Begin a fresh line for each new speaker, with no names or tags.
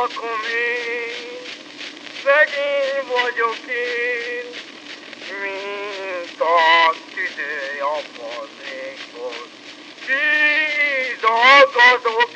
lakom én, szegény vagyok én, mint a tüdőj a fazékhoz. Hízadozok